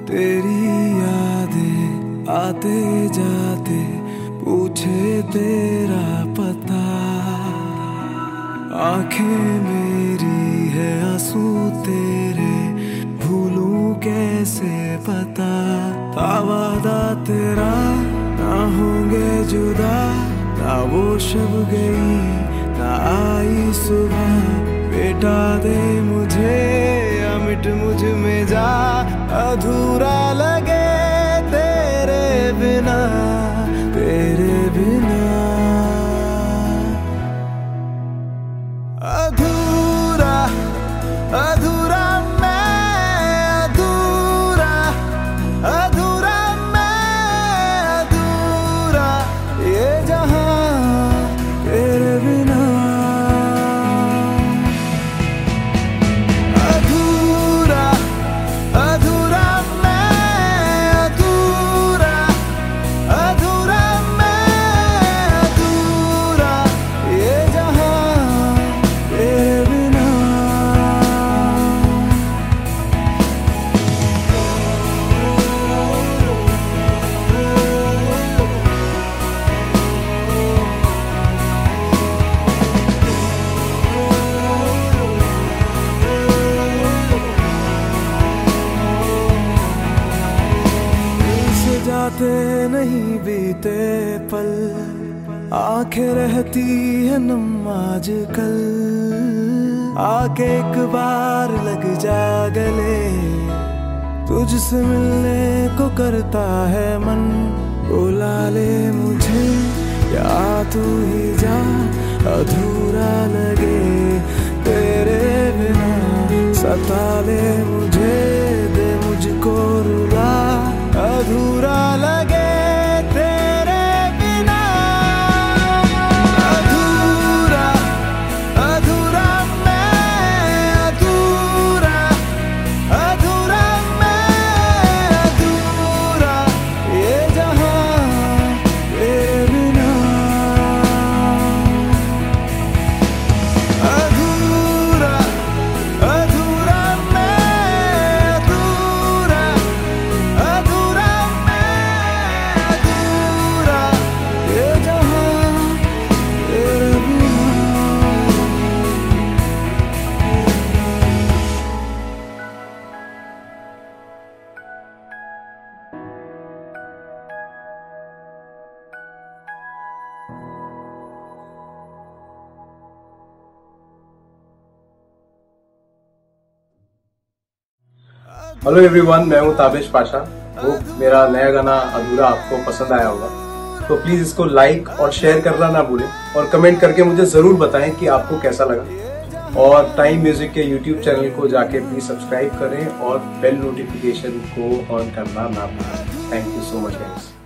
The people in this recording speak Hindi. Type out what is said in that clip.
तेरी यादें आते जाते पूछे तेरा पता। आंखें मेरी है आंसू तेरे, भूलूं कैसे पता। था वादा तेरा ना होंगे जुदा, ना वो शब गई ना आई सुबह। बेटा दे मुझे या मिट मुझ में जा, अधूरा लगे तेरे बिना, तेरे बिना। अधूरा अधूरा मैं, अधूरा अधूरा मैं, अधूरा ये जहां तेरे बिना। अधूरा अधूरा मैं, अधूरा अधूरा मैं, अधूरा ये जहां तेरे बिना। जाते नहीं बीते पल, आंखें रहती है नम आजकल। आके एक बार लग जा गले, तुझसे मिलने को करता है मन। बुला ले मुझे या तू ही जा, अधूरा लगे तेरे बिना। सता ले मुझे, दे मुझको रुला, अधूरा लगे तेरे बिना। अधूरा अधूरा मैं, अधूरा अधूरा मैं, अधूरा ये जहां तेरे बिना। अधूरा अधूरा मैं, अधूरा अधूरा हेलो एवरीवन, मैं हूं ताबिश पाशा। वो मेरा नया गाना अधूरा आपको पसंद आया होगा, तो प्लीज इसको लाइक और शेयर करना ना भूलें, और कमेंट करके मुझे जरूर बताएं कि आपको कैसा लगा। और टाइम म्यूजिक के यूट्यूब चैनल को जाके प्लीज सब्सक्राइब करें और बेल नोटिफिकेशन को ऑन करना ना भूलें। Thank you so much guys.